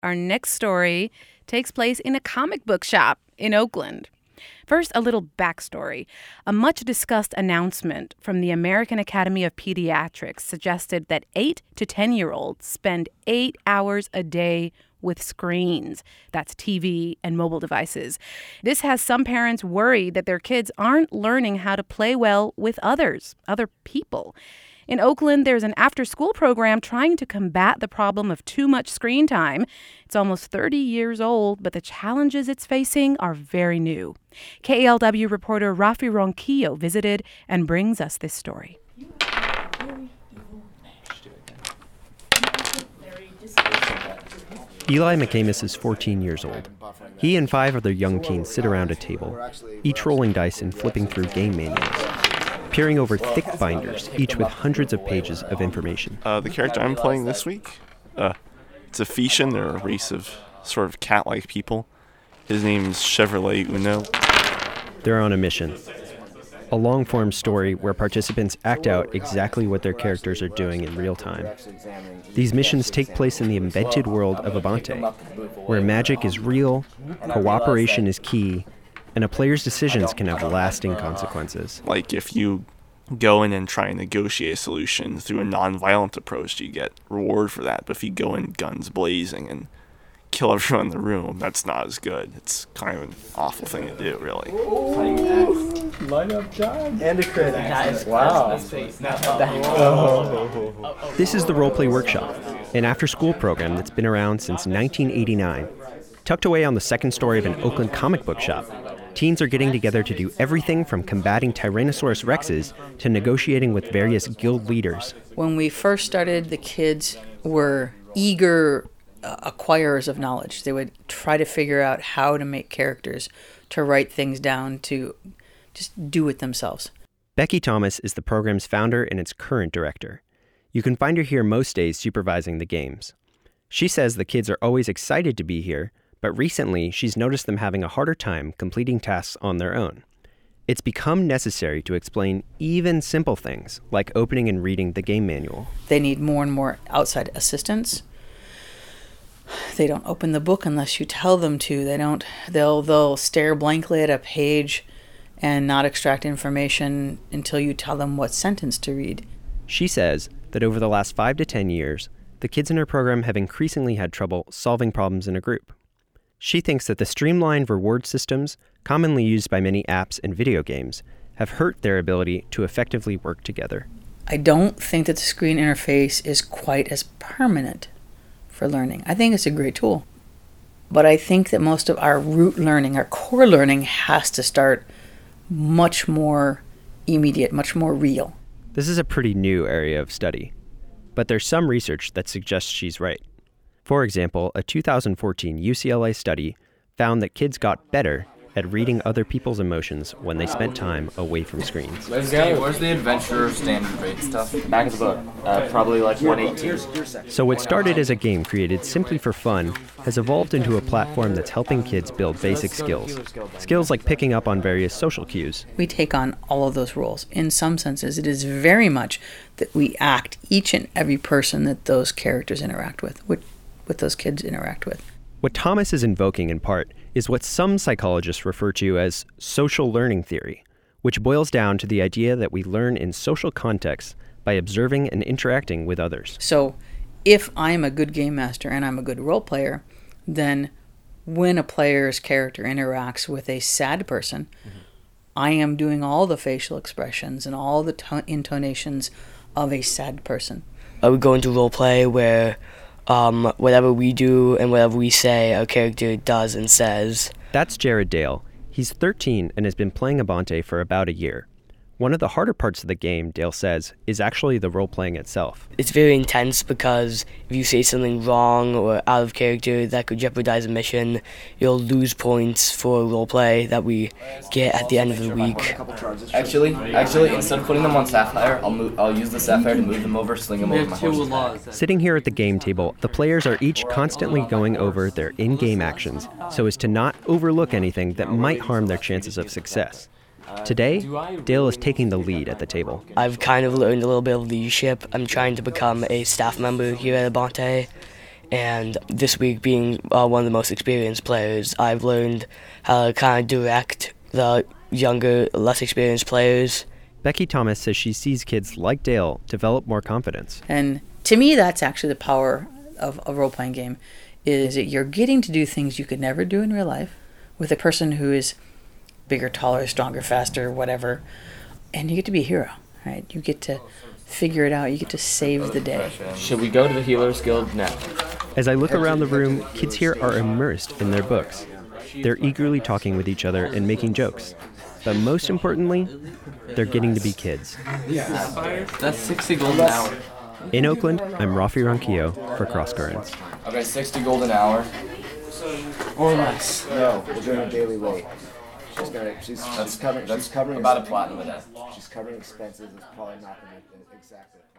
Our next story takes place in a comic book shop in Oakland. First, a little backstory. A much-discussed announcement from the American Academy of Pediatrics suggested that 8 to 10-year-olds spend 8 hours a day with screens. That's TV and mobile devices. This has some parents worried that their kids aren't learning how to play well with other people. In Oakland, there's an after-school program trying to combat the problem of too much screen time. It's almost 30 years old, but the challenges it's facing are very new. KALW reporter Rafi Ronquillo visited and brings us this story. Eli McCamus is 14 years old. He and 5 other young teens sit around a table, each rolling dice and flipping through game manuals, peering over thick binders, each with hundreds of pages of information. The character I'm playing this week, it's a Phaeton. They're a race of sort of cat-like people. His name's Chevrolet Uno. They're on a mission. A long-form story where participants act out exactly what their characters are doing in real time. These missions take place in the invented world of Abante, where magic is real, cooperation is key, and a player's decisions can have lasting consequences. Like if you go in and try and negotiate a solution through a non-violent approach, you get reward for that. But if you go in guns blazing and kill everyone in the room, that's not as good. It's kind of an awful thing to do, really. Line up job. And a crit. Nice. Wow. This is the Roleplay Workshop, an after-school program that's been around since 1989. Tucked away on the second story of an Oakland comic book shop, teens are getting together to do everything from combating Tyrannosaurus Rexes to negotiating with various guild leaders. When we first started, the kids were eager acquirers of knowledge. They would try to figure out how to make characters, to write things down, to just do it themselves. Becky Thomas is the program's founder and its current director. You can find her here most days supervising the games. She says the kids are always excited to be here, but recently she's noticed them having a harder time completing tasks on their own. It's become necessary to explain even simple things, like opening and reading the game manual. They need more and more outside assistance. They don't open the book unless you tell them to. They'll stare blankly at a page and not extract information until you tell them what sentence to read. She says that over the last 5 to 10 years, the kids in her program have increasingly had trouble solving problems in a group. She thinks that the streamlined reward systems, commonly used by many apps and video games, have hurt their ability to effectively work together. I don't think that the screen interface is quite as permanent for learning. I think it's a great tool. But I think that most of our root learning, our core learning, has to start much more immediate, much more real. This is a pretty new area of study, but there's some research that suggests she's right. For example, a 2014 UCLA study found that kids got better at reading other people's emotions when they spent time away from screens. Let's go. Where's the adventure standard rate stuff? Back of the book. Probably like 118. So what started as a game created simply for fun has evolved into a platform that's helping kids build basic skills. Skills like picking up on various social cues. We take on all of those roles. In some senses, it is very much that we act each and every person that those characters interact with those kids interact with. What Thomas is invoking in part is what some psychologists refer to as social learning theory, which boils down to the idea that we learn in social contexts by observing and interacting with others. So if I'm a good game master and I'm a good role player, then when a player's character interacts with a sad person, I am doing all the facial expressions and all the intonations of a sad person. I would go into role play where whatever we do and whatever we say, our character does and says. That's Jared Dale. He's 13 and has been playing Abante for about a year. One of the harder parts of the game, Dale says, is actually the role-playing itself. It's very intense because if you say something wrong or out of character that could jeopardize a mission, you'll lose points for roleplay that we get at the end of the week. Actually, instead of putting them on Sapphire, I'll use the Sapphire to move them over, sling them over my horse. Sitting here at the game table, the players are each constantly going over their in-game actions so as to not overlook anything that might harm their chances of success. Today, Dale is taking the lead at the table. I've kind of learned a little bit of leadership. I'm trying to become a staff member here at Abante, And this week, being one of the most experienced players, I've learned how to kind of direct the younger, less experienced players. Becky Thomas says she sees kids like Dale develop more confidence. And to me, that's actually the power of a role-playing game, is that you're getting to do things you could never do in real life with a person who is bigger, taller, stronger, faster, whatever. And you get to be a hero, right? You get to figure it out. You get to save the day. Should we go to the Healers Guild now? As I look around the room, kids here are immersed in their books. They're eagerly talking with each other and making jokes. But most importantly, they're getting to be kids. That's 60 gold an hour. In Oakland, I'm Rafi Ronquillo for Cross Currents. Okay, 60 gold an hour. Or less. No, we're doing a daily rate. She's covering about a platinum a day. She's covering expenses. It's probably not going to be exactly.